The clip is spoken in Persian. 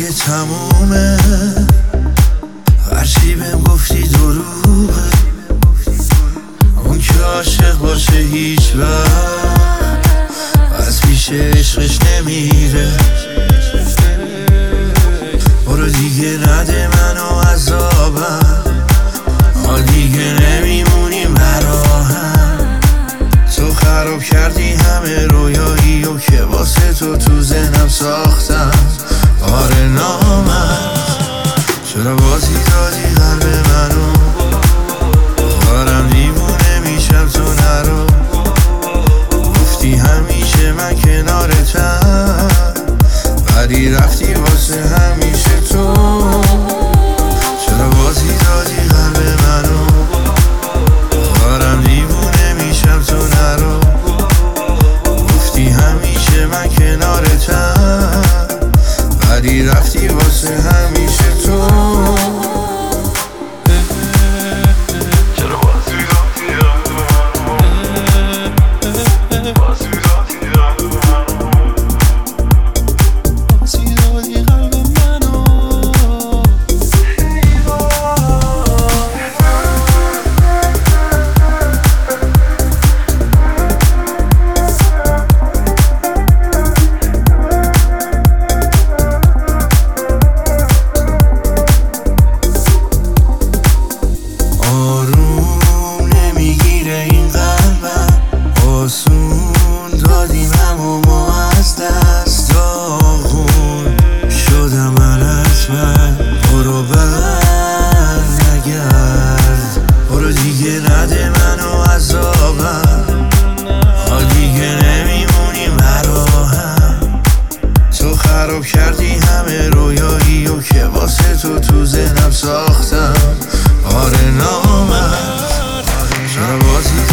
دیگه تمومه، هرچی بهم گفتی دروغه. اون که عاشق باشه هیچ وقت از پیش عشقش نمیره. برو دیگه نده منو عذابم، ما دیگه نمیمونیم براهم. تو خراب کردی همه رویایی و که واسه تو ذهنم ساختم. آره نامرد، چرا بازی دادی قلب منو؟ دارم دیوونه میشم تو نرو. گفتی همیشه من کنارتم، ولی رفتی واسه همیشه تو. چرا بازی دادی قلب منو؟ دارم دیوونه میشم تو نرو. گفتی همیشه من کنارتم، ولی رفتی واسه همیشه تو. برو بر نگرد، برو دیگه نده منو عذابم، ما دیگه نمیمونیم براهم. تو خراب کردی همه رویایی و که واسه تو ذهنم ساختم. آره نامرد، چرا بازی